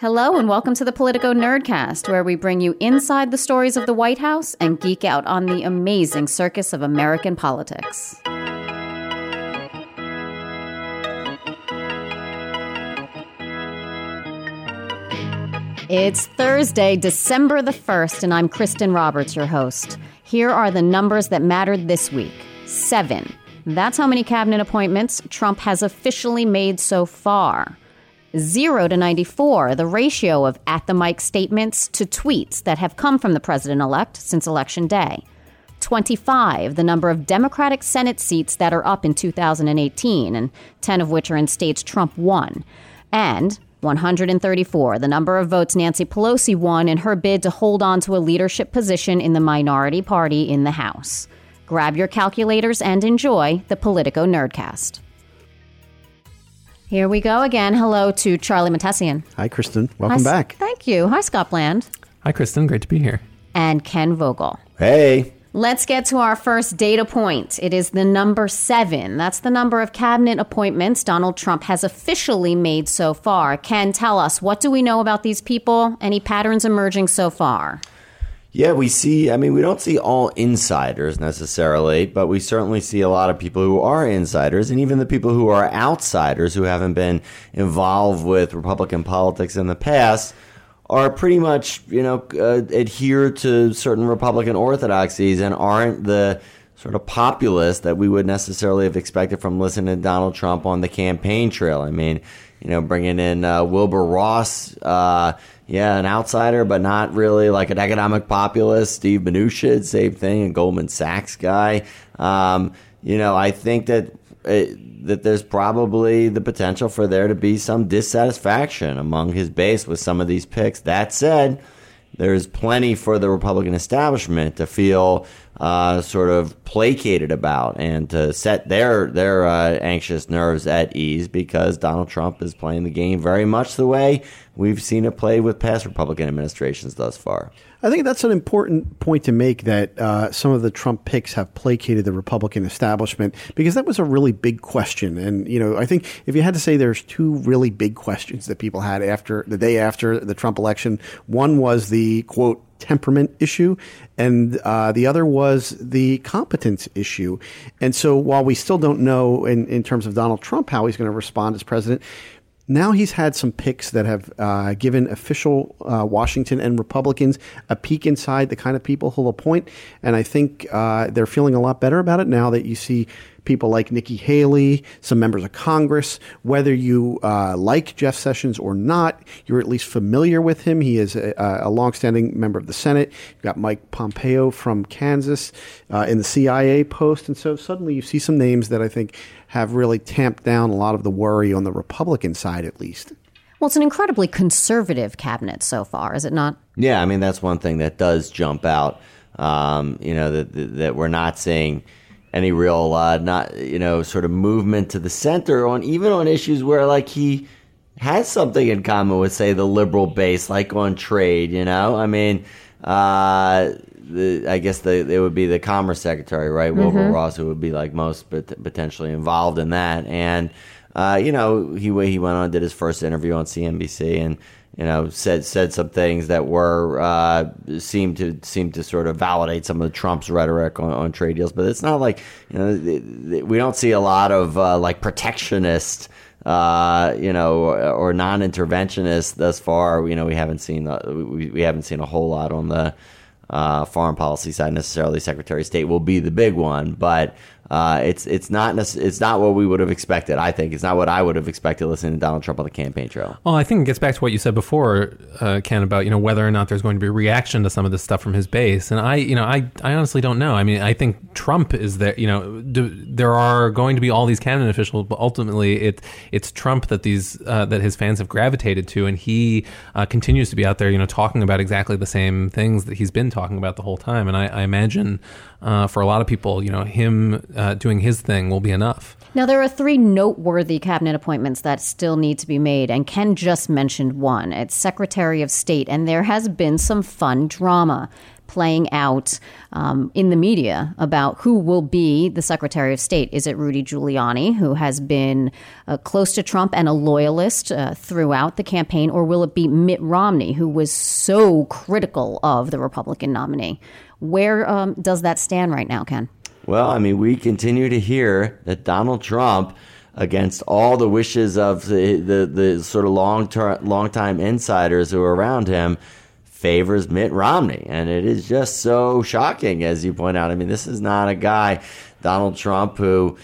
Hello and welcome to the Politico Nerdcast, where we bring you inside the stories of the White House and geek out on the amazing circus of American politics. It's Thursday, December the 1st, and I'm Kristen Roberts, your host. Here are the numbers that mattered this week. 7. That's how many cabinet appointments Trump has officially made so far. 0 to 94, the ratio of at-the-mic statements to tweets that have come from the president-elect since Election Day. 25, the number of Democratic Senate seats that are up in 2018, and 10 of which are in states Trump won. And 134, the number of votes Nancy Pelosi won in her bid to hold on to a leadership position in the minority party in the House. Grab your calculators and enjoy the Politico Nerdcast. Here we go again. Hello to Charlie Mattesian. Hi, Kristen. Welcome back. Thank you. Hi, Scott Bland. Hi, Kristen. Great to be here. And Ken Vogel. Hey. Let's get to our first data point. It is the number 7. That's the number of cabinet appointments Donald Trump has officially made so far. Ken, tell us, what do we know about these people? Any patterns emerging so far? Yeah, we don't see all insiders necessarily, but we certainly see a lot of people who are insiders, and even the people who are outsiders who haven't been involved with Republican politics in the past are pretty much, adhere to certain Republican orthodoxies and aren't the sort of populists that we would necessarily have expected from listening to Donald Trump on the campaign trail. I mean, bringing in Wilbur Ross, an outsider, but not really like an economic populist. Steve Mnuchin, same thing, a Goldman Sachs guy. I think that there's probably the potential for there to be some dissatisfaction among his base with some of these picks. That said, there's plenty for the Republican establishment to feel sort of placated about and to set their anxious nerves at ease, because Donald Trump is playing the game very much the way we've seen it played with past Republican administrations thus far. I think that's an important point to make, that some of the Trump picks have placated the Republican establishment, because that was a really big question. And, I think if you had to say there's two really big questions that people had after the day after the Trump election, one was the, quote, temperament issue, and the other was the competence issue. And so while we still don't know in terms of Donald Trump how he's going to respond as president, now he's had some picks that have given official Washington and Republicans a peek inside the kind of people he'll appoint. And I think they're feeling a lot better about it now that you see people like Nikki Haley, some members of Congress. Whether you like Jeff Sessions or not, you're at least familiar with him. He is a longstanding member of the Senate. You've got Mike Pompeo from Kansas in the CIA post. And so suddenly you see some names that I think have really tamped down a lot of the worry on the Republican side, at least. Well, it's an incredibly conservative cabinet so far, is it not? Yeah, I mean, that's one thing that does jump out, that we're not seeing any real, sort of movement to the center on even on issues where, like, he has something in common with, say, the liberal base, like on trade, I mean, I guess it would be the Commerce Secretary, right? Mm-hmm. Wilbur Ross, who would be like most potentially involved in that. And, he went on and did his first interview on CNBC and, said some things that were seemed to sort of validate some of Trump's rhetoric on trade deals. But it's not like, we don't see a lot of like protectionist, or non-interventionist thus far. We haven't seen a whole lot on the foreign policy side necessarily. Secretary of State will be the big one, but it's not what we would have expected. I think it's not what I would have expected listening to Donald Trump on the campaign trail. Well, I think it gets back to what you said before, Ken, about whether or not there's going to be a reaction to some of this stuff from his base. And I honestly don't know. I mean, I think Trump is there. There are going to be all these cabinet officials, but ultimately it's Trump that that his fans have gravitated to, and he continues to be out there, talking about exactly the same things that he's been talking about the whole time. And I imagine for a lot of people, him doing his thing will be enough. Now, there are 3 noteworthy cabinet appointments that still need to be made, and Ken just mentioned one. It's Secretary of State, and there has been some fun drama. playing out in the media about who will be the Secretary of State. Is it Rudy Giuliani, who has been close to Trump and a loyalist throughout the campaign, or will it be Mitt Romney, who was so critical of the Republican nominee? Where does that stand right now, Ken? Well, I mean, we continue to hear that Donald Trump, against all the wishes of the sort of long-time insiders who are around him, favors Mitt Romney. And it is just so shocking, as you point out. I mean, this is not a guy, Donald Trump, who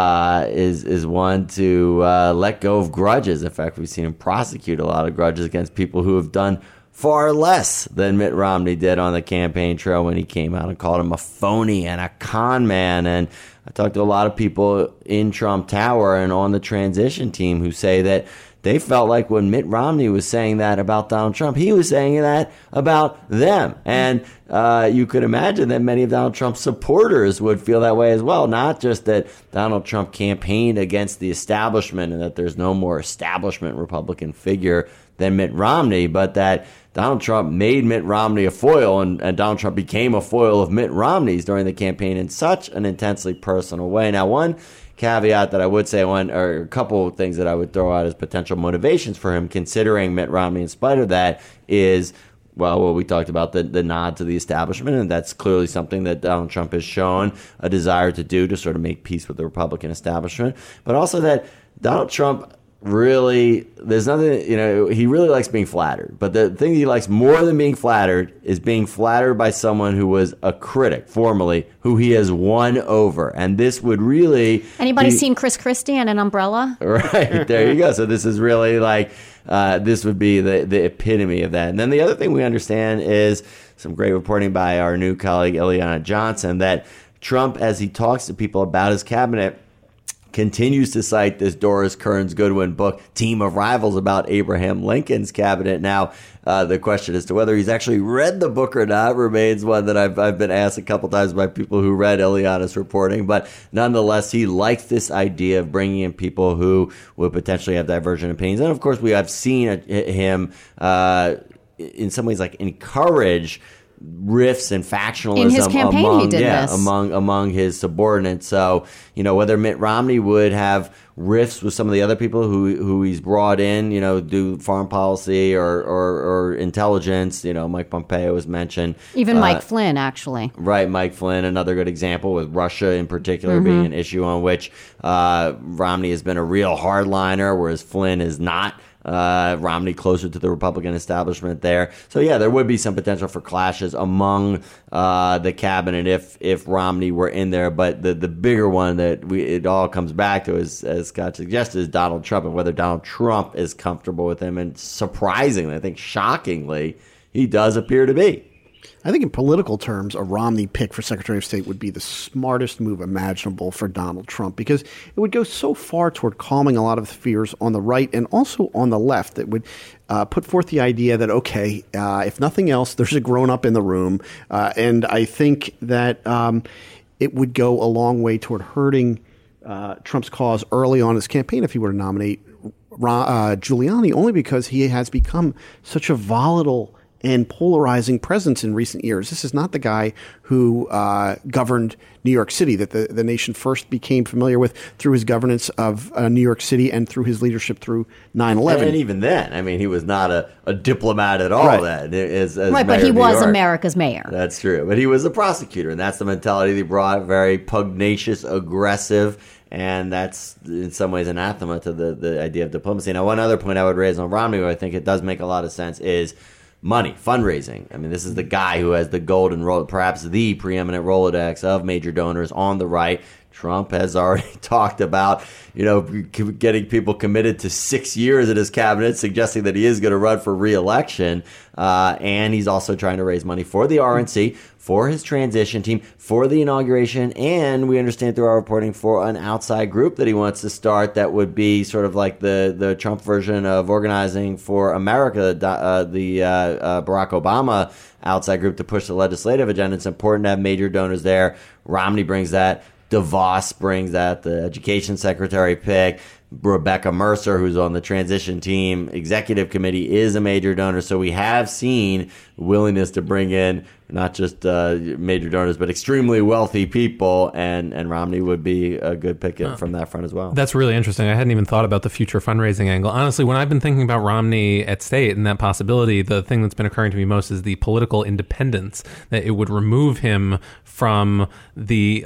is one to let go of grudges. In fact, we've seen him prosecute a lot of grudges against people who have done far less than Mitt Romney did on the campaign trail when he came out and called him a phony and a con man. And I talked to a lot of people in Trump Tower and on the transition team who say that they felt like when Mitt Romney was saying that about Donald Trump, he was saying that about them. And you could imagine that many of Donald Trump's supporters would feel that way as well. Not just that Donald Trump campaigned against the establishment and that there's no more establishment Republican figure than Mitt Romney, but that Donald Trump made Mitt Romney a foil, and Donald Trump became a foil of Mitt Romney's during the campaign in such an intensely personal way. Now, one caveat that I would say, or a couple of things that I would throw out as potential motivations for him considering Mitt Romney in spite of that is, well, we talked about the nod to the establishment, and that's clearly something that Donald Trump has shown a desire to do to sort of make peace with the Republican establishment, but also that Donald Trump really, there's nothing, he really likes being flattered. But the thing he likes more than being flattered is being flattered by someone who was a critic formerly, who he has won over. And this would really... Anybody seen Chris Christie and an umbrella? Right, there you go. So this is really like, this would be the epitome of that. And then the other thing we understand is some great reporting by our new colleague, Eliana Johnson, that Trump, as he talks to people about his cabinet, continues to cite this Doris Kearns Goodwin book, Team of Rivals, about Abraham Lincoln's cabinet. Now, the question as to whether he's actually read the book or not remains one that I've been asked a couple times by people who read Eliana's reporting. But nonetheless, he likes this idea of bringing in people who would potentially have divergent opinions. And of course, we have seen him in some ways like encourage rifts and factionalism in his campaign. Among, he did this among his subordinates. So, whether Mitt Romney would have rifts with some of the other people who he's brought in, do foreign policy or intelligence. Mike Pompeo was mentioned. Even Mike Flynn, actually. Right, Mike Flynn, another good example, with Russia in particular being an issue on which Romney has been a real hardliner, whereas Flynn is not. Romney closer to the Republican establishment there. So, yeah, there would be some potential for clashes among the cabinet if Romney were in there. But the bigger one that it all comes back to, as Scott suggested, is Donald Trump, and whether Donald Trump is comfortable with him. And surprisingly, I think shockingly, he does appear to be. I think in political terms, a Romney pick for Secretary of State would be the smartest move imaginable for Donald Trump, because it would go so far toward calming a lot of the fears on the right and also on the left that would put forth the idea that, okay, if nothing else, there's a grown-up in the room. And I think that it would go a long way toward hurting Trump's cause early on in his campaign if he were to nominate Giuliani, only because he has become such a volatile and polarizing presence in recent years. This is not the guy who governed New York City, that the nation first became familiar with through his governance of New York City and through his leadership through 9/11. And even then, I mean, he was not a diplomat at all. Right. Then, as right, mayor but he of New was York. America's mayor. That's true. But he was a prosecutor, and that's the mentality that he brought, very pugnacious, aggressive, and that's in some ways anathema to the idea of diplomacy. Now, one other point I would raise on Romney, where I think it does make a lot of sense, is money, fundraising. I mean, this is the guy who has the golden role, perhaps the preeminent Rolodex of major donors on the right. Trump has already talked about, getting people committed to 6 years in his cabinet, suggesting that he is going to run for re-election. And he's also trying to raise money for the RNC, for his transition team, for the inauguration, and we understand through our reporting for an outside group that he wants to start that would be sort of like the Trump version of Organizing for America, the Barack Obama outside group to push the legislative agenda. It's important to have major donors there. Romney brings that. DeVos brings that, the education secretary pick. Rebecca Mercer, who's on the transition team executive committee, is a major donor. So we have seen willingness to bring in not just major donors, but extremely wealthy people, and Romney would be a good pick from that front as well. That's really interesting. I hadn't even thought about the future fundraising angle. Honestly, when I've been thinking about Romney at state and that possibility, the thing that's been occurring to me most is the political independence, that it would remove him from the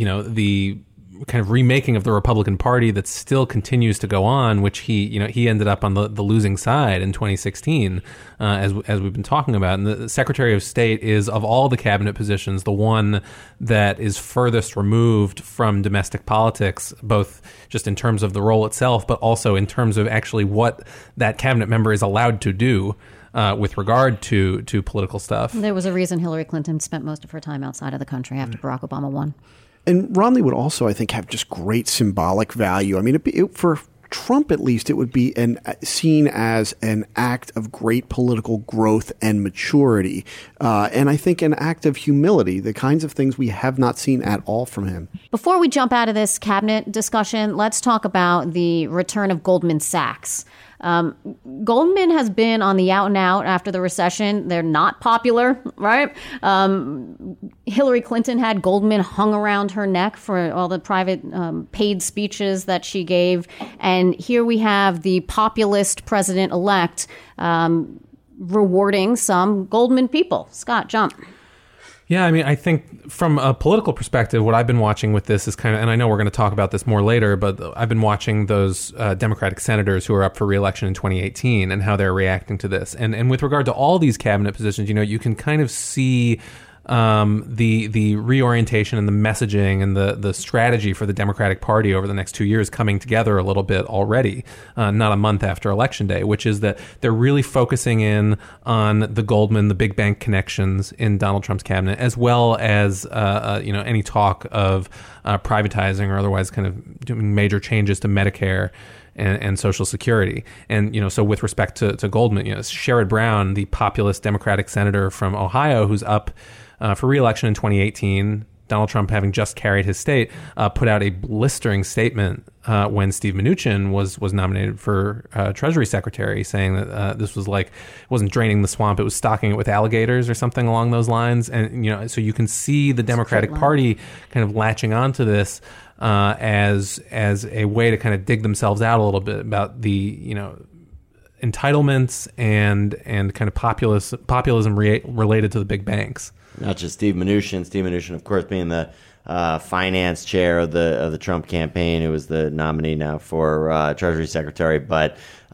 kind of remaking of the Republican Party that still continues to go on, which he ended up on the losing side in 2016, as we've been talking about. And the Secretary of State is, of all the cabinet positions, the one that is furthest removed from domestic politics, both just in terms of the role itself, but also in terms of actually what that cabinet member is allowed to do with regard to political stuff. There was a reason Hillary Clinton spent most of her time outside of the country after Barack Obama won. And Romney would also, I think, have just great symbolic value. I mean, for Trump, at least, it would be seen as an act of great political growth and maturity. And I think an act of humility, the kinds of things we have not seen at all from him. Before we jump out of this cabinet discussion, let's talk about the return of Goldman Sachs. Goldman has been on the out and out after the recession. They're not popular, right? Hillary Clinton had Goldman hung around her neck for all the private paid speeches that she gave. And here we have the populist president-elect rewarding some Goldman people. Scott, jump. Yeah, I mean, I think from a political perspective, what I've been watching with this is kind of, and I know we're going to talk about this more later, but I've been watching those Democratic senators who are up for re-election in 2018 and how they're reacting to this. And with regard to all these cabinet positions, you can kind of see the reorientation and the messaging and the strategy for the Democratic Party over the next 2 years coming together a little bit already, not a month after Election Day, which is that they're really focusing in on the Goldman, the big bank connections in Donald Trump's cabinet, as well as any talk of privatizing or otherwise kind of doing major changes to Medicare and Social Security. And, so with respect to Goldman, Sherrod Brown, the populist Democratic senator from Ohio, who's up for re-election in 2018, Donald Trump, having just carried his state, put out a blistering statement when Steve Mnuchin was nominated for Treasury Secretary, saying that this was like, it wasn't draining the swamp, it was stocking it with alligators or something along those lines. And, so you can see the Democratic Party kind of latching onto this as a way to kind of dig themselves out a little bit about the, entitlements and kind of populism related to the big banks. Not just Steve Mnuchin. Steve Mnuchin, of course, being the finance chair of the Trump campaign, who was the nominee now for Treasury Secretary. But,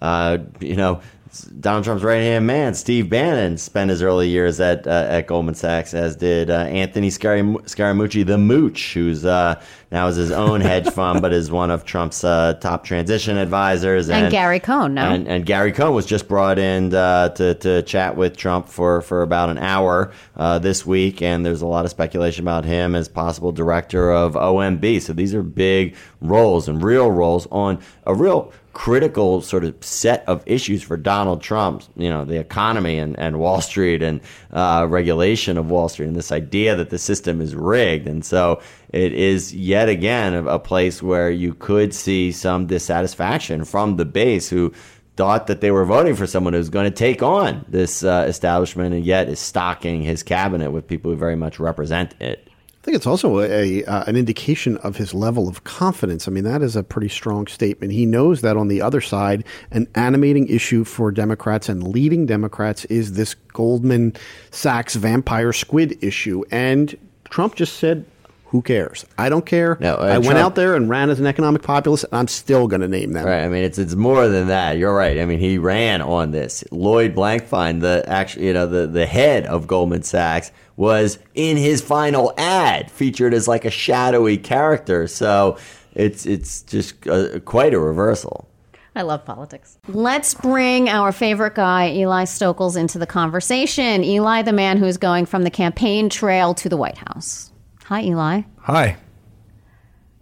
Donald Trump's right-hand man, Steve Bannon, spent his early years at Goldman Sachs, as did Anthony Scaramucci, the Mooch, who's now is his own hedge fund, but is one of Trump's top transition advisors. And Gary Cohn, no? And Gary Cohn was just brought in to chat with Trump for about an hour this week, and there's a lot of speculation about him as possible director of OMB. So these are big roles and real roles on a real critical sort of set of issues for Donald Trump, the economy and Wall Street and regulation of Wall Street, and this idea that the system is rigged. And so it is yet again a place where you could see some dissatisfaction from the base, who thought that they were voting for someone who's going to take on this establishment, and yet is stocking his cabinet with people who very much represent it. I think it's also an indication of his level of confidence. I mean, that is a pretty strong statement. He knows that on the other side, an animating issue for Democrats and leading Democrats is this Goldman Sachs vampire squid issue. And Trump just said, who cares? I don't care. No, I went out there and ran as an economic populist, and I'm still going to name them. Right. I mean, it's more than that. You're right. I mean, he ran on this. Lloyd Blankfein, the head of Goldman Sachs, was in his final ad featured as like a shadowy character. So it's just quite a reversal. I love politics. Let's bring our favorite guy, Eli Stokols, into the conversation. Eli, the man who's going from the campaign trail to the White House. Hi, Eli. Hi.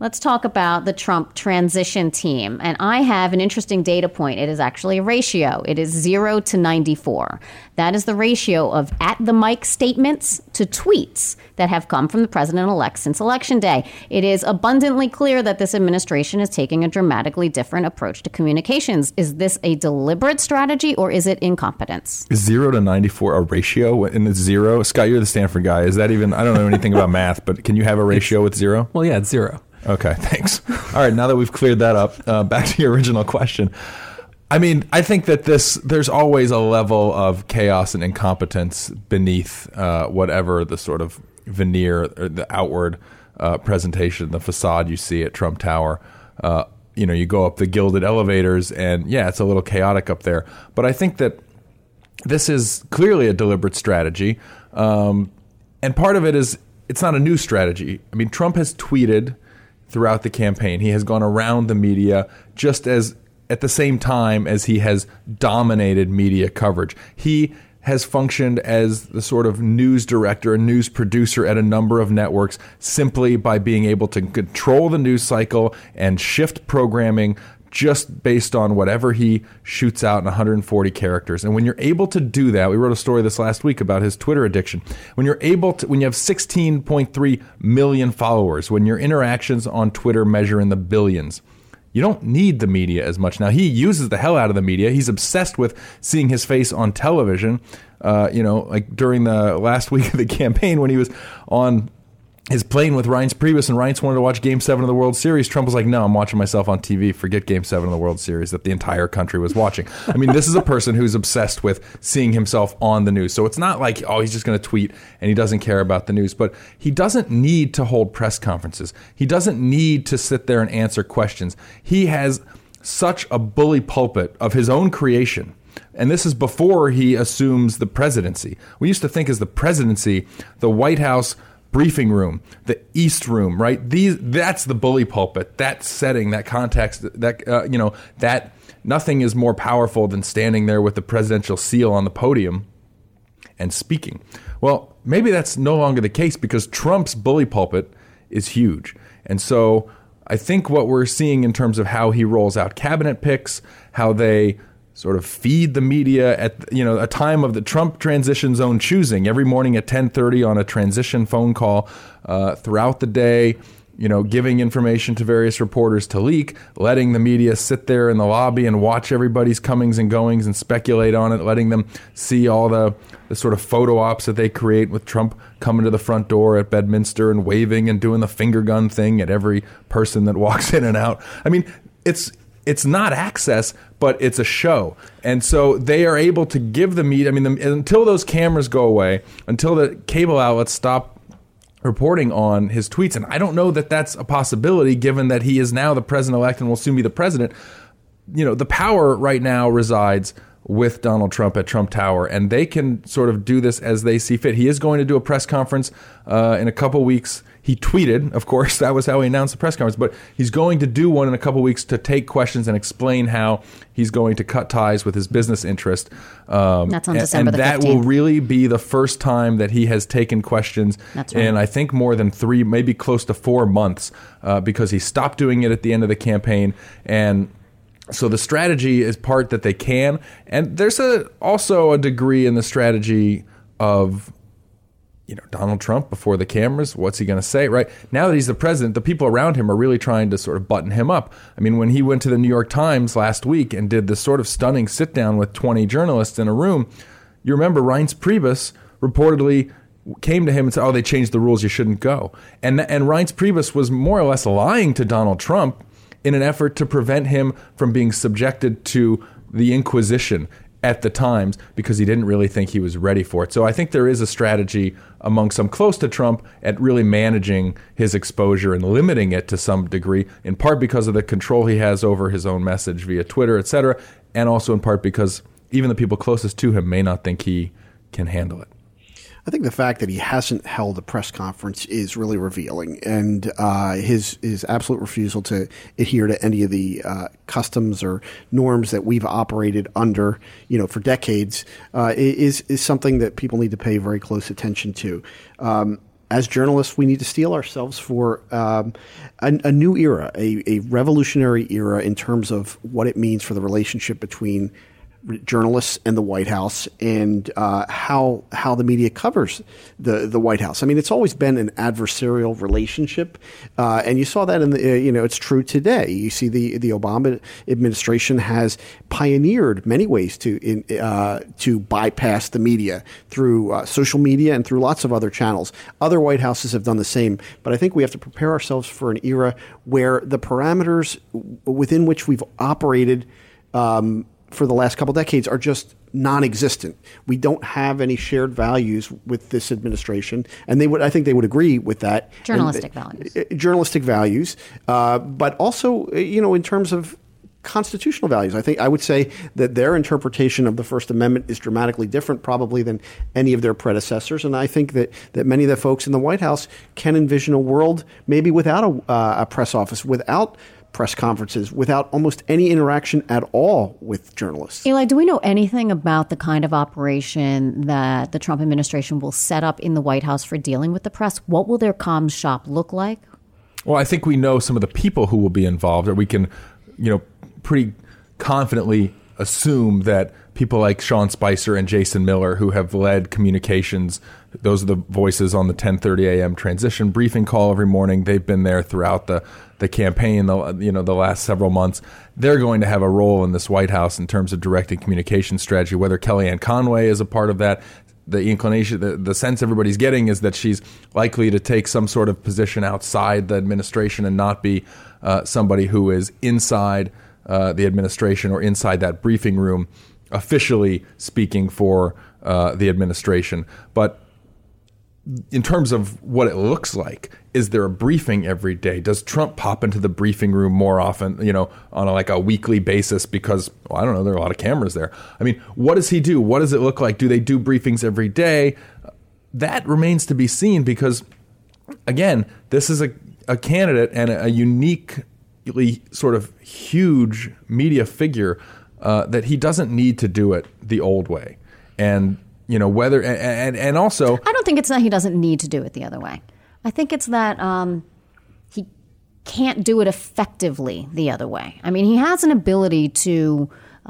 Let's talk about the Trump transition team. And I have an interesting data point. It is actually a ratio. It is 0 to 94. That is the ratio of at the mic statements to tweets that have come from the president-elect since Election Day. It is abundantly clear that this administration is taking a dramatically different approach to communications. Is this a deliberate strategy or is it incompetence? Is 0 to 94 a ratio? And it's 0? Scott, you're the Stanford guy. Is that even, I don't know anything about math, but can you have a ratio with 0? Well, yeah, it's 0. Okay, thanks. All right, now that we've cleared that up, back to your original question. I mean, I think that there's always a level of chaos and incompetence beneath whatever the sort of veneer or the outward presentation, the facade you see at Trump Tower. You go up the gilded elevators and, yeah, it's a little chaotic up there. But I think that this is clearly a deliberate strategy. And part of it is it's not a new strategy. I mean, Trump has tweeted throughout the campaign. He has gone around the media just as at the same time as he has dominated media coverage. He has functioned as the sort of news director and news producer at a number of networks simply by being able to control the news cycle and shift programming just based on whatever he shoots out in 140 characters. And when you're able to do that, we wrote a story this last week about his Twitter addiction. When you have 16.3 million followers, when your interactions on Twitter measure in the billions, you don't need the media as much. Now, he uses the hell out of the media. He's obsessed with seeing his face on television. Like during the last week of the campaign when he was on his plane with Reince Priebus, and Reince wanted to watch Game 7 of the World Series. Trump was like, no, I'm watching myself on TV. Forget Game 7 of the World Series that the entire country was watching. I mean, this is a person who's obsessed with seeing himself on the news. So it's not like, oh, he's just going to tweet and he doesn't care about the news. But he doesn't need to hold press conferences. He doesn't need to sit there and answer questions. He has such a bully pulpit of his own creation. And this is before he assumes the presidency. We used to think as the presidency, the White House briefing room, the East Room, right? That's the bully pulpit. That setting, that context, that nothing is more powerful than standing there with the presidential seal on the podium and speaking. Well, maybe that's no longer the case because Trump's bully pulpit is huge. And so I think what we're seeing in terms of how he rolls out cabinet picks, how they sort of feed the media at a time of the Trump transition's own choosing, every morning at 10:30 on a transition phone call, throughout the day, giving information to various reporters to leak, letting the media sit there in the lobby and watch everybody's comings and goings and speculate on it, letting them see all the sort of photo ops that they create with Trump coming to the front door at Bedminster and waving and doing the finger gun thing at every person that walks in and out. I mean, it's not access, but it's a show. And so they are able to give the media, until those cameras go away, until the cable outlets stop reporting on his tweets, and I don't know that that's a possibility given that he is now the president-elect and will soon be the president. The power right now resides with Donald Trump at Trump Tower, and they can sort of do this as they see fit. He is going to do a press conference in a couple weeks. He tweeted, of course, that was how he announced the press conference, but he's going to do one in a couple weeks to take questions and explain how he's going to cut ties with his business interest. That's on December the 15th. And that will really be the first time that he has taken questions in, I think, more than 3, maybe close to 4 months, because he stopped doing it at the end of the campaign. And so the strategy is part that they can. And there's also a degree in the strategy of Donald Trump before the cameras. What's he going to say, right? Now that he's the president, the people around him are really trying to sort of button him up. I mean, when he went to the New York Times last week and did this sort of stunning sit down with 20 journalists in a room, you remember Reince Priebus reportedly came to him and said, oh, they changed the rules, you shouldn't go. And Reince Priebus was more or less lying to Donald Trump in an effort to prevent him from being subjected to the Inquisition at the Times because he didn't really think he was ready for it. So I think there is a strategy among some close to Trump at really managing his exposure and limiting it to some degree, in part because of the control he has over his own message via Twitter, et cetera, and also in part because even the people closest to him may not think he can handle it. I think the fact that he hasn't held a press conference is really revealing, and his absolute refusal to adhere to any of the customs or norms that we've operated under, for decades, is something that people need to pay very close attention to. as journalists, we need to steel ourselves for a new era, a revolutionary era in terms of what it means for the relationship between journalists and the White House, and how the media covers the White House. I mean, it's always been an adversarial relationship, and you saw that in the it's true today. You see the Obama administration has pioneered many ways to bypass the media through social media and through lots of other channels. Other White Houses have done the same, but I think we have to prepare ourselves for an era where the parameters within which we've operated for the last couple decades are just non-existent. We don't have any shared values with this administration, and I think they would agree with that. Journalistic values, but also, in terms of constitutional values. I would say that their interpretation of the First Amendment is dramatically different probably than any of their predecessors, and I think that many of the folks in the White House can envision a world maybe without a press office, without press conferences, without almost any interaction at all with journalists. Eli, do we know anything about the kind of operation that the Trump administration will set up in the White House for dealing with the press? What will their comms shop look like? Well, I think we know some of the people who will be involved, or we can, pretty confidently assume that people like Sean Spicer and Jason Miller, who have led communications, those are the voices on the 10:30 a.m. transition briefing call every morning. They've been there throughout the campaign, the last several months. They're going to have a role in this White House in terms of directing communication strategy. Whether Kellyanne Conway is a part of that, the inclination, the sense everybody's getting is that she's likely to take some sort of position outside the administration and not be somebody who is inside the administration or inside that briefing room, officially speaking for the administration. But in terms of what it looks like, is there a briefing every day? Does Trump pop into the briefing room more often, on a weekly basis because, I don't know, there are a lot of cameras there. I mean, what does he do? What does it look like? Do they do briefings every day? That remains to be seen because, again, this is a candidate and a uniquely sort of huge media figure that he doesn't need to do it the old way. And whether and also, I don't think it's that he doesn't need to do it the other way. I think it's that he can't do it effectively the other way. I mean, he has an ability to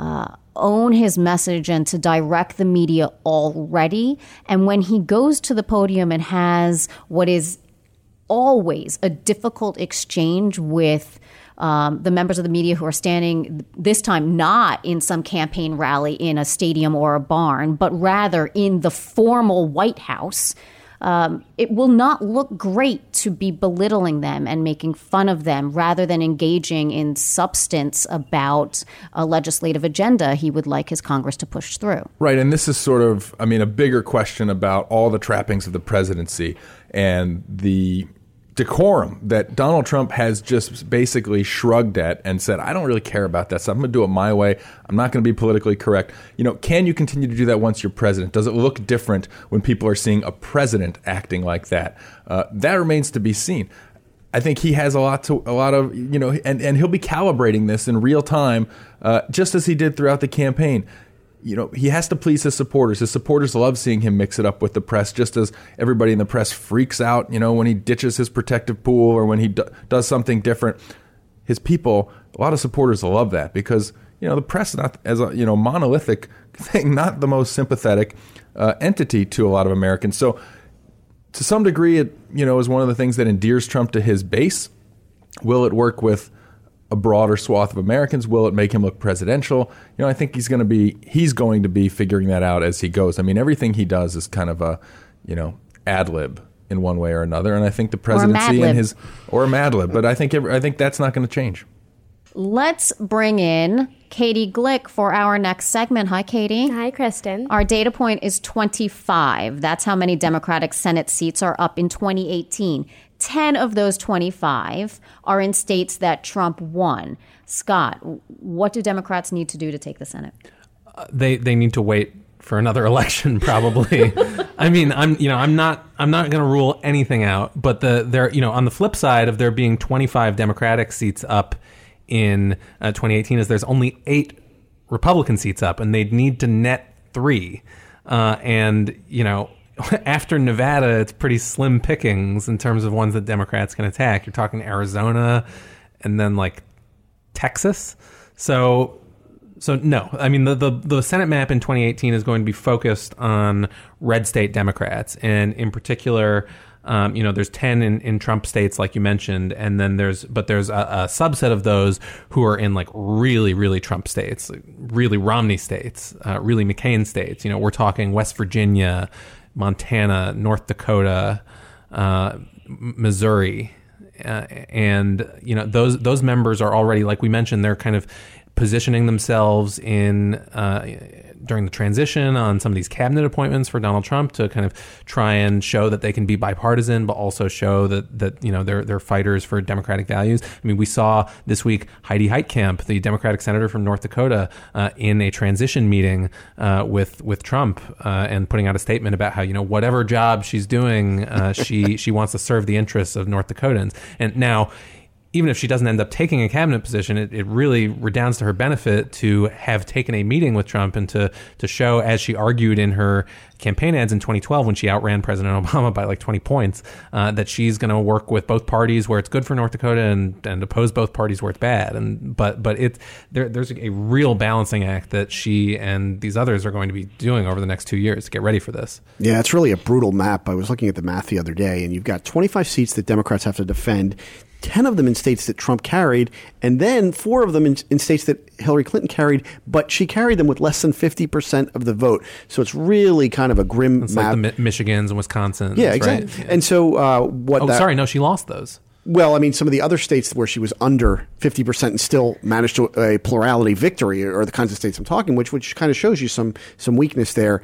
own his message and to direct the media already. And when he goes to the podium and has what is always a difficult exchange with the members of the media who are standing this time not in some campaign rally in a stadium or a barn, but rather in the formal White House, it will not look great to be belittling them and making fun of them rather than engaging in substance about a legislative agenda he would like his Congress to push through. Right. And this is sort of, a bigger question about all the trappings of the presidency and the decorum that Donald Trump has just basically shrugged at and said, I don't really care about that stuff. I'm going to do it my way. I'm not going to be politically correct. Can you continue to do that once you're president? Does it look different when people are seeing a president acting like that? That remains to be seen. I think he has a lot of, and he'll be calibrating this in real time, just as he did throughout the campaign. He has to please his supporters. His supporters love seeing him mix it up with the press, just as everybody in the press freaks out, when he ditches his protective pool or when he does something different. His people, a lot of supporters love that because, the press is not as a, monolithic thing, not the most sympathetic entity to a lot of Americans. So to some degree, it, is one of the things that endears Trump to his base. Will it work with a broader swath of Americans? Will it make him look presidential? I think he's going to be figuring that out as he goes. I mean, everything he does is kind of a, ad lib in one way or another. And I think the presidency or a mad lib, but I think that's not going to change. Let's bring in Katie Glick for our next segment. Hi, Katie. Hi, Kristen. Our data point is 25. That's how many Democratic Senate seats are up in 2018. 10 of those 25 are in states that Trump won. Scott, what do Democrats need to do to take the Senate? They need to wait for another election, probably. I mean, I'm not going to rule anything out, but there, on the flip side of there being 25 Democratic seats up in 2018 is there's only 8 Republican seats up, and they'd need to net 3. And after Nevada, it's pretty slim pickings in terms of ones that Democrats can attack. You're talking Arizona and then like Texas. So no, I mean, the Senate map in 2018 is going to be focused on red state Democrats. And in particular, there's 10 in Trump states, like you mentioned. And then there's a subset of those who are in like really, really Trump states, like really Romney states, really McCain states. We're talking West Virginia, Montana, North Dakota, Missouri. And those members are already, like we mentioned, they're kind of positioning themselves in during the transition on some of these cabinet appointments for Donald Trump to kind of try and show that they can be bipartisan, but also show that they're fighters for democratic values. I mean, we saw this week Heidi Heitkamp, the Democratic senator from North Dakota, in a transition meeting with Trump, and putting out a statement about how whatever job she's doing, she wants to serve the interests of North Dakotans. And now, even if she doesn't end up taking a cabinet position, it really redounds to her benefit to have taken a meeting with Trump and to show, as she argued in her campaign ads in 2012 when she outran President Obama by like 20 points, that she's going to work with both parties where it's good for North Dakota and oppose both parties where it's bad. But there's a real balancing act that she and these others are going to be doing over the next 2 years to get ready for this. Yeah, it's really a brutal map. I was looking at the math the other day, and you've got 25 seats that Democrats have to defend, 10 of them in states that Trump carried, and then 4 of them in states that Hillary Clinton carried, but she carried them with less than 50% of the vote. So it's really kind of a grim it's map. Like the Michigans and Wisconsins. Yeah, exactly. Right? Yeah. And so no, she lost those. Well, I mean, some of the other states where she was under 50% and still managed a plurality victory are the kinds of states I'm talking, which kind of shows you some weakness there.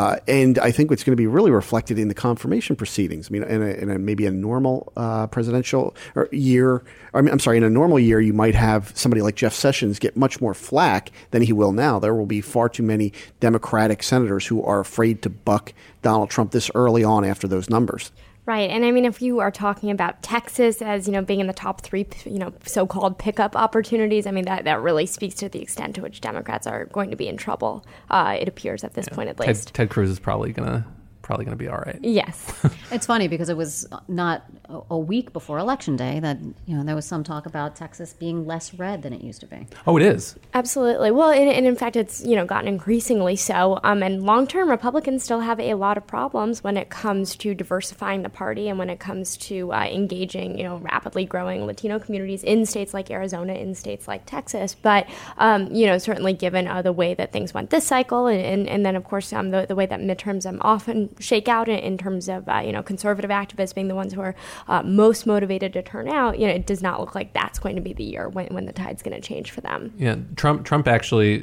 And I think it's going to be really reflected in the confirmation proceedings. I mean, in maybe a normal presidential year, in a normal year, you might have somebody like Jeff Sessions get much more flack than he will now. There will be far too many Democratic senators who are afraid to buck Donald Trump this early on after those numbers. Right. And I mean, if you are talking about Texas as, being in the top 3, so-called pickup opportunities, I mean, that really speaks to the extent to which Democrats are going to be in trouble, it appears at this point at least. Ted Cruz is probably going to be all right. Yes. It's funny because it was not a week before Election Day that, there was some talk about Texas being less red than it used to be. Oh, it is. Absolutely. Well, and in fact, it's, gotten increasingly so. And long-term, Republicans still have a lot of problems when it comes to diversifying the party and when it comes to engaging, rapidly growing Latino communities in states like Arizona, in states like Texas. But, certainly given the way that things went this cycle and then, of course, the way that midterms often shake out in terms of, conservative activists being the ones who are most motivated to turn out, it does not look like that's going to be the year when the tide's going to change for them. Yeah, Trump actually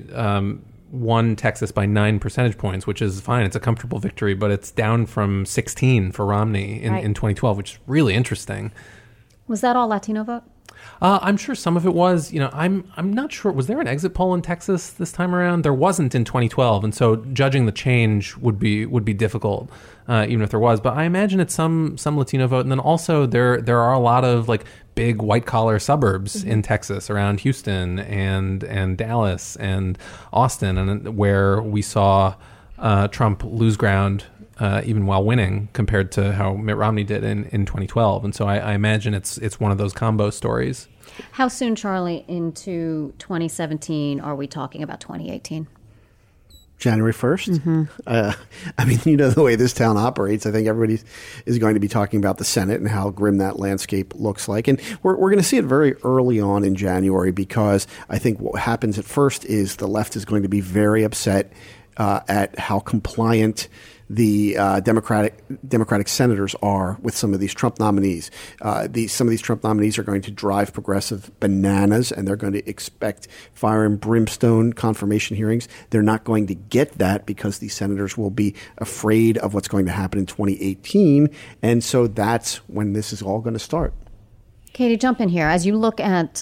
won Texas by 9 percentage points, which is fine. It's a comfortable victory, but it's down from 16 for Romney in 2012, which is really interesting. Was that all Latino vote? I'm sure some of it was. I'm not sure. Was there an exit poll in Texas this time around? There wasn't in 2012, and so judging the change would be difficult, even if there was. But I imagine it's some Latino vote, and then also there are a lot of like big white collar suburbs in Texas around Houston and Dallas and Austin, and where we saw Trump lose ground. Even while winning, compared to how Mitt Romney did in 2012. And so I imagine it's one of those combo stories. How soon, Charlie, into 2017 are we talking about 2018? January 1st? Mm-hmm. The way this town operates, I think everybody is going to be talking about the Senate and how grim that landscape looks like. And we're going to see it very early on in January, because I think what happens at first is the left is going to be very upset at how compliant the Democratic senators are with some of these Trump nominees. Some of these Trump nominees are going to drive progressive bananas, and they're going to expect fire and brimstone confirmation hearings. They're not going to get that because these senators will be afraid of what's going to happen in 2018. And so that's when this is all going to start. Katie, jump in here. As you look at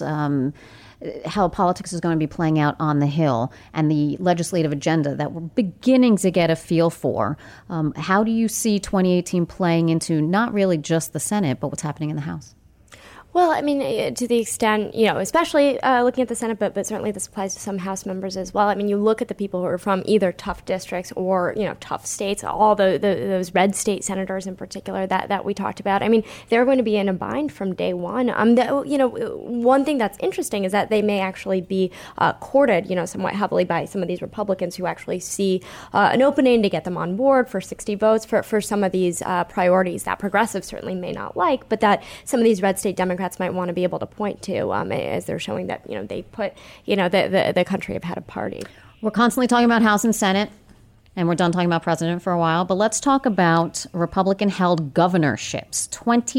how politics is going to be playing out on the Hill and the legislative agenda that we're beginning to get a feel for, how do you see 2018 playing into not really just the Senate, but what's happening in the House? Well, I mean, to the extent, especially looking at the Senate, but certainly this applies to some House members as well. I mean, you look at the people who are from either tough districts or, tough states, all those red state senators in particular that we talked about. I mean, they're going to be in a bind from day one. One thing that's interesting is that they may actually be courted, somewhat heavily by some of these Republicans who actually see an opening to get them on board for 60 votes for some of these priorities that progressives certainly may not like, but that some of these red state Democrats might want to be able to point to as they're showing that they put the country ahead of party. We're constantly talking about House and Senate, and we're done talking about president for a while. But let's talk about Republican-held governorships.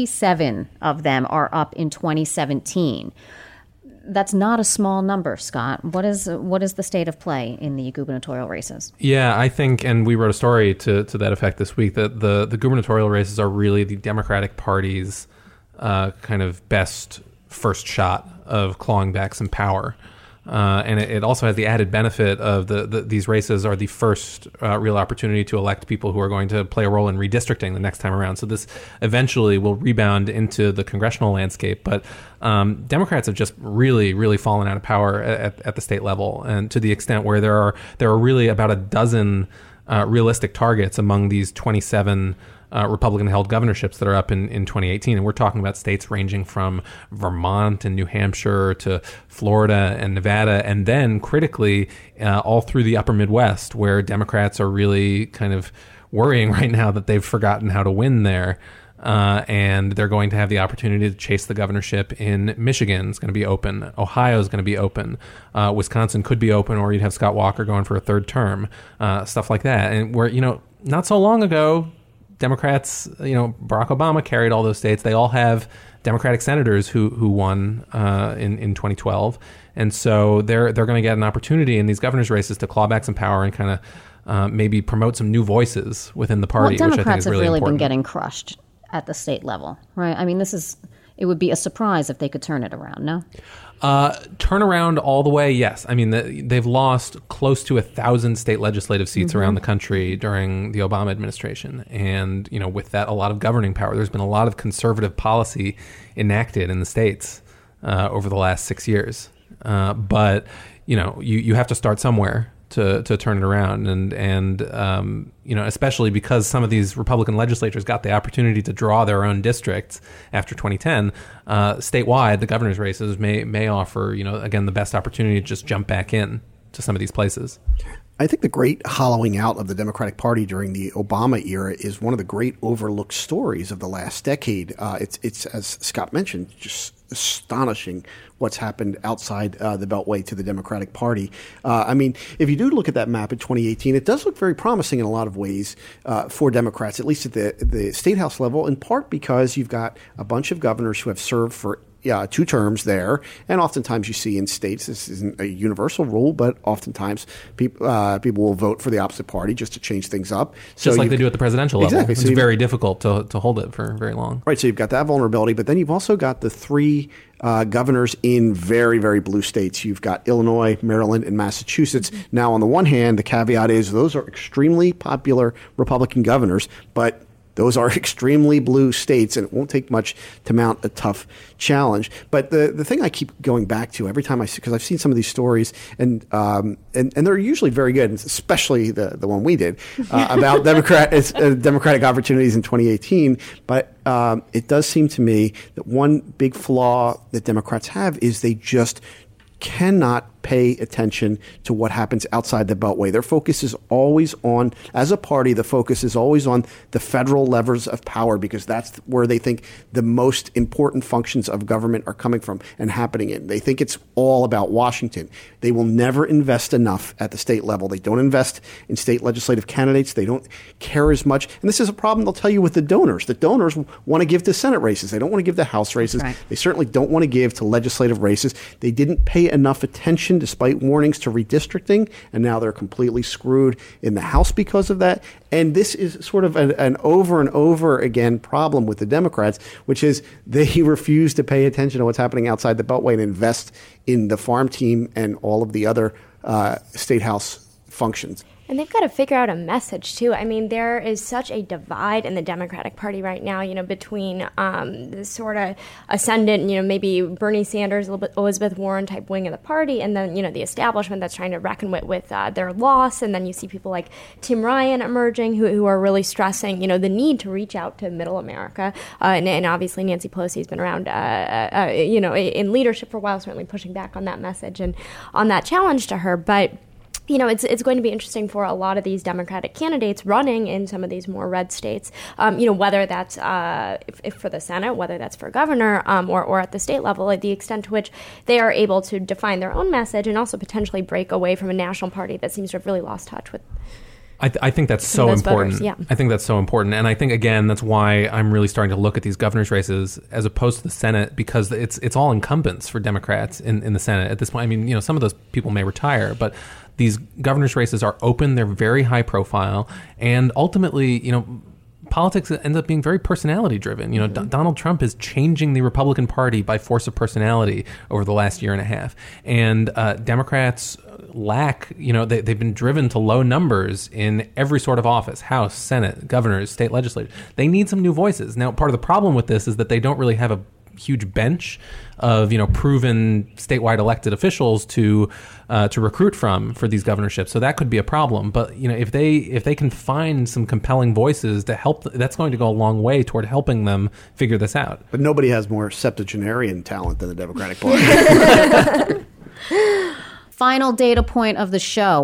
27 of them are up in 2017. That's not a small number, Scott. What is the state of play in the gubernatorial races? Yeah, I think, and we wrote a story to that effect this week, that the gubernatorial races are really the Democratic Party's kind of best first shot of clawing back some power. And it also has the added benefit of these races are the first real opportunity to elect people who are going to play a role in redistricting the next time around. So this eventually will rebound into the congressional landscape. But Democrats have just really, really fallen out of power at the state level, and to the extent where there are really about a dozen realistic targets among these 27 Republican-held governorships that are up in 2018. And we're talking about states ranging from Vermont and New Hampshire to Florida and Nevada, and then critically all through the upper Midwest, where Democrats are really kind of worrying right now that they've forgotten how to win there. And they're going to have the opportunity to chase the governorship in Michigan. It's going to be open. Ohio is going to be open. Wisconsin could be open, or you'd have Scott Walker going for a third term, stuff like that. And where, not so long ago, Democrats, Barack Obama carried all those states. They all have Democratic senators who won in 2012. And so they're going to get an opportunity in these governor's races to claw back some power and kind of maybe promote some new voices within the party, which I think is really important. Democrats have really been getting crushed at the state level, right? I mean, it would be a surprise if they could turn it around, no? Turn around all the way, yes. I mean, they've lost close to 1,000 state legislative seats around the country during the Obama administration. And, with that, a lot of governing power. There's been a lot of conservative policy enacted in the states over the last 6 years. But, you have to start somewhere to turn it around, and especially because some of these Republican legislatures got the opportunity to draw their own districts after 2010. Statewide, the governor's races may offer again the best opportunity to just jump back in to some of these places. I think the great hollowing out of the Democratic Party during the Obama era is one of the great overlooked stories of the last decade. It's as Scott mentioned, just astonishing what's happened outside the Beltway to the Democratic Party. I mean, if you do look at that map in 2018, it does look very promising in a lot of ways for Democrats, at least at the state house level, in part because you've got a bunch of governors who have served for 2 terms there, and oftentimes you see in states, this isn't a universal rule, but oftentimes people will vote for the opposite party just to change things up. So just like they do at the presidential level. Exactly. It's very difficult to hold it for very long. Right, so you've got that vulnerability, but then you've also got the 3 governors in very, very blue states. You've got Illinois, Maryland, and Massachusetts. Now, on the one hand, the caveat is those are extremely popular Republican governors, but those are extremely blue states, and it won't take much to mount a tough challenge. But the thing I keep going back to every time because I've seen some of these stories, and they're usually very good, especially the one we did about Democratic opportunities in 2018. But it does seem to me that one big flaw that Democrats have is they just cannot pay attention to what happens outside the Beltway. Their focus is always on, as a party, the focus is always on the federal levers of power, because that's where they think the most important functions of government are coming from and happening in. They think it's all about Washington. They will never invest enough at the state level. They don't invest in state legislative candidates. They don't care as much. And this is a problem they'll tell you with the donors. The donors want to give to Senate races. They don't want to give to House races. Right. They certainly don't want to give to legislative races. They didn't pay enough attention despite warnings to redistricting, and now they're completely screwed in the House because of that. And this is sort of an over and over again problem with the Democrats, which is they refuse to pay attention to what's happening outside the Beltway and invest in the farm team and all of the other state House functions. And they've got to figure out a message, too. I mean, there is such a divide in the Democratic Party right now, between the sort of ascendant, maybe Bernie Sanders, Elizabeth Warren type wing of the party, and then, the establishment that's trying to reckon with their loss. And then you see people like Tim Ryan emerging who are really stressing, the need to reach out to middle America. And obviously Nancy Pelosi has been around, in leadership for a while, certainly pushing back on that message and on that challenge to her. But it's going to be interesting for a lot of these Democratic candidates running in some of these more red states, whether that's if for the Senate, whether that's for governor, or at the state level, like the extent to which they are able to define their own message and also potentially break away from a national party that seems to have really lost touch with. I think that's so important. Voters, yeah. I think that's so important. And I think, again, that's why I'm really starting to look at these governor's races as opposed to the Senate, because it's all incumbents for Democrats in the Senate at this point. I mean, some of those people may retire, but these governor's races are open. They're very high profile. And ultimately, politics ends up being very personality driven. Donald Trump is changing the Republican Party by force of personality over the last year and a half. And Democrats lack, they've been driven to low numbers in every sort of office, House, Senate, governors, state legislators. They need some new voices. Now, part of the problem with this is that they don't really have a huge bench of proven statewide elected officials to recruit from for these governorships. So that could be a problem. But if they can find some compelling voices to help, that's going to go a long way toward helping them figure this out. But nobody has more septuagenarian talent than the Democratic Party. Final data point of the show,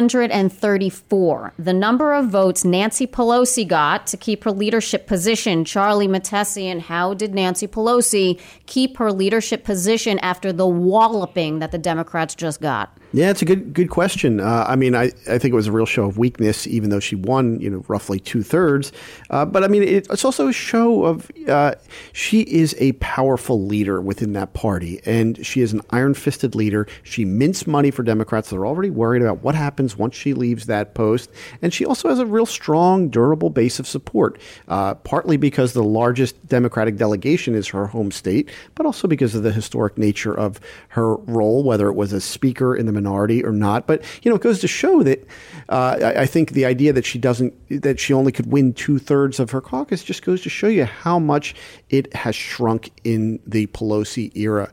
134. The number of votes Nancy Pelosi got to keep her leadership position. Charlie Mattesian, how did Nancy Pelosi keep her leadership position after the walloping that the Democrats just got? Yeah, it's a good question. I think it was a real show of weakness, even though she won, roughly 2/3. But it's also a show of she is a powerful leader within that party, and she is an iron-fisted leader. She mints money for Democrats that are already worried about what happens once she leaves that post, and she also has a real strong, durable base of support. Partly because the largest Democratic delegation is her home state, but also because of the historic nature of her role, whether it was as Speaker in the minority or not. But it goes to show that I think the idea that she only could win 2/3 of her caucus just goes to show you how much it has shrunk in the Pelosi era.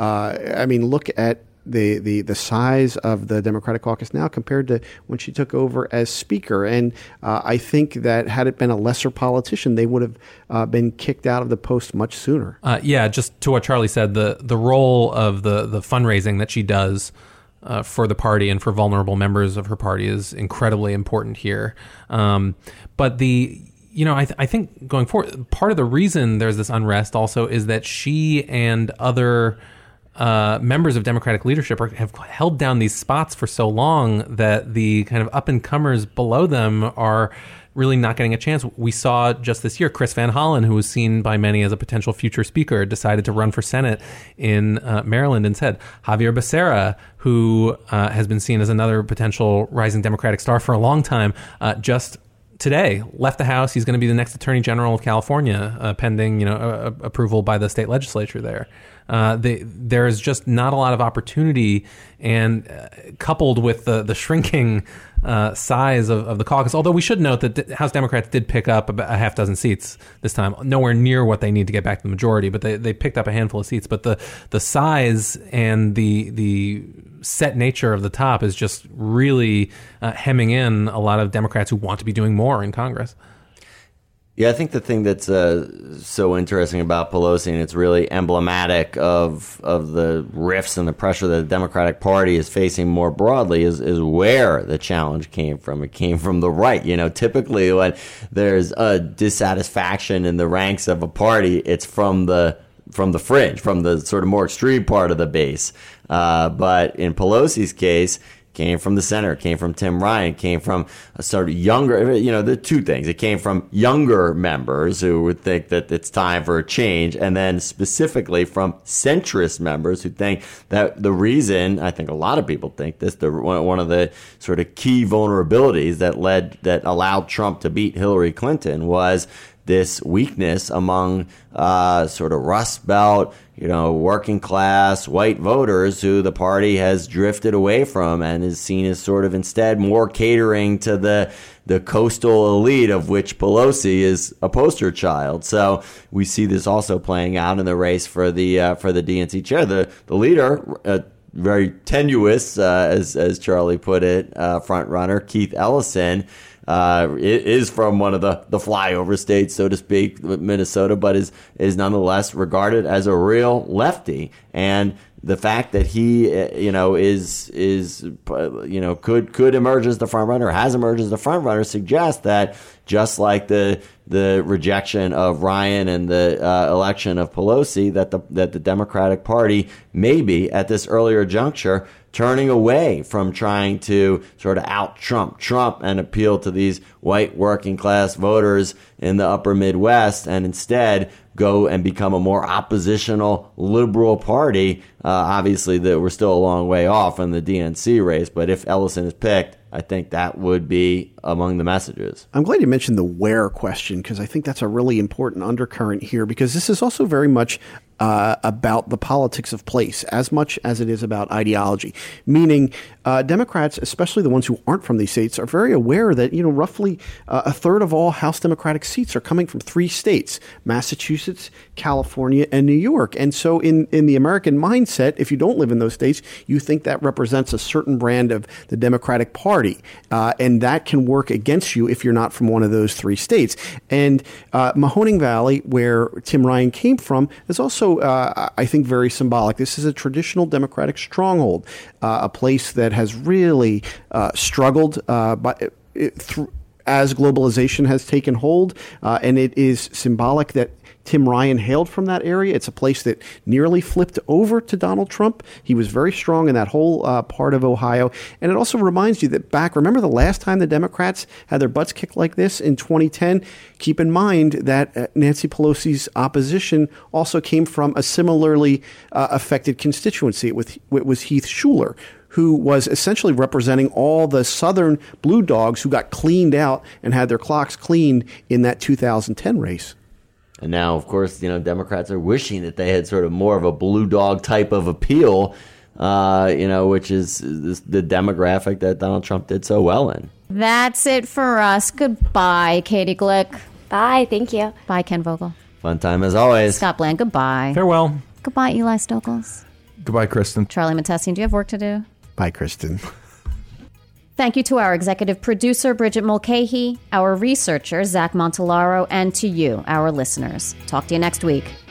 Look at the size of the Democratic caucus now compared to when she took over as Speaker. And I think that had it been a lesser politician, they would have been kicked out of the post much sooner. Just to what Charlie said, the role of the fundraising that she does for the party and for vulnerable members of her party is incredibly important here. But I think going forward, part of the reason there's this unrest also is that she and other members of Democratic leadership have held down these spots for so long that the kind of up-and-comers below them are really not getting a chance. We saw just this year, Chris Van Hollen, who was seen by many as a potential future speaker, decided to run for Senate in Maryland instead. Javier Becerra, who has been seen as another potential rising Democratic star for a long time, just today left the House. He's going to be the next Attorney General of California, pending approval by the state legislature there. There's just not a lot of opportunity, and coupled with the shrinking size of the caucus, although we should note that House Democrats did pick up about a half dozen seats this time, nowhere near what they need to get back to the majority, but they picked up a handful of seats. But the size and the set nature of the top is just really hemming in a lot of Democrats who want to be doing more in Congress. Yeah, I think the thing that's so interesting about Pelosi, and it's really emblematic of the rifts and the pressure that the Democratic Party is facing more broadly, is where the challenge came from. It came from the right. Typically when there's a dissatisfaction in the ranks of a party, it's from the fringe, from the sort of more extreme part of the base. But in Pelosi's case, came from the center, came from Tim Ryan, came from a sort of younger, the two things. It came from younger members who would think that it's time for a change, and then specifically from centrist members who think that the reason, I think a lot of people think this, one of the sort of key vulnerabilities that allowed Trump to beat Hillary Clinton was this weakness among sort of Rust Belt, working class white voters who the party has drifted away from and is seen as sort of instead more catering to the coastal elite of which Pelosi is a poster child. So we see this also playing out in the race for the DNC chair. The leader, very tenuous, as Charlie put it, front runner Keith Ellison, is from one of the flyover states, so to speak, Minnesota, but is nonetheless regarded as a real lefty. And the fact that he, could emerge as the front runner, has emerged as the front runner, suggests that just like the rejection of Ryan and the election of Pelosi, that the Democratic Party may be at this earlier juncture turning away from trying to sort of out-Trump and appeal to these white working class voters in the upper Midwest, and instead go and become a more oppositional liberal party. Obviously, we're still a long way off in the DNC race, but if Ellison is picked, I think that would be among the messages. I'm glad you mentioned the where question, because I think that's a really important undercurrent here, because this is also very much about the politics of place as much as it is about ideology. Meaning, Democrats, especially the ones who aren't from these states, are very aware that roughly a third of all House Democratic seats are coming from 3 states: Massachusetts, California, and New York. And so, in the American mindset, if you don't live in those states, you think that represents a certain brand of the Democratic Party, and that can work against you if you're not from one of those 3 states. And Mahoning Valley, where Tim Ryan came from, is also I think very symbolic. This is a traditional Democratic stronghold, a place that has really struggled as globalization has taken hold, and it is symbolic that Tim Ryan hailed from that area. It's a place that nearly flipped over to Donald Trump. He was very strong in that whole part of Ohio. And it also reminds you that remember the last time the Democrats had their butts kicked like this in 2010? Keep in mind that Nancy Pelosi's opposition also came from a similarly affected constituency. It was Heath Shuler, who was essentially representing all the Southern blue dogs who got cleaned out and had their clocks cleaned in that 2010 race. And now, of course, Democrats are wishing that they had sort of more of a blue dog type of appeal, which is the demographic that Donald Trump did so well in. That's it for us. Goodbye, Katie Glick. Bye. Thank you. Bye, Ken Vogel. Fun time as always. Scott Bland, goodbye. Farewell. Goodbye, Eli Stokels. Goodbye, Kristen. Charlie Mattesian, do you have work to do? Bye, Kristen. Thank you to our executive producer, Bridget Mulcahy, our researcher, Zach Montalaro, and to you, our listeners. Talk to you next week.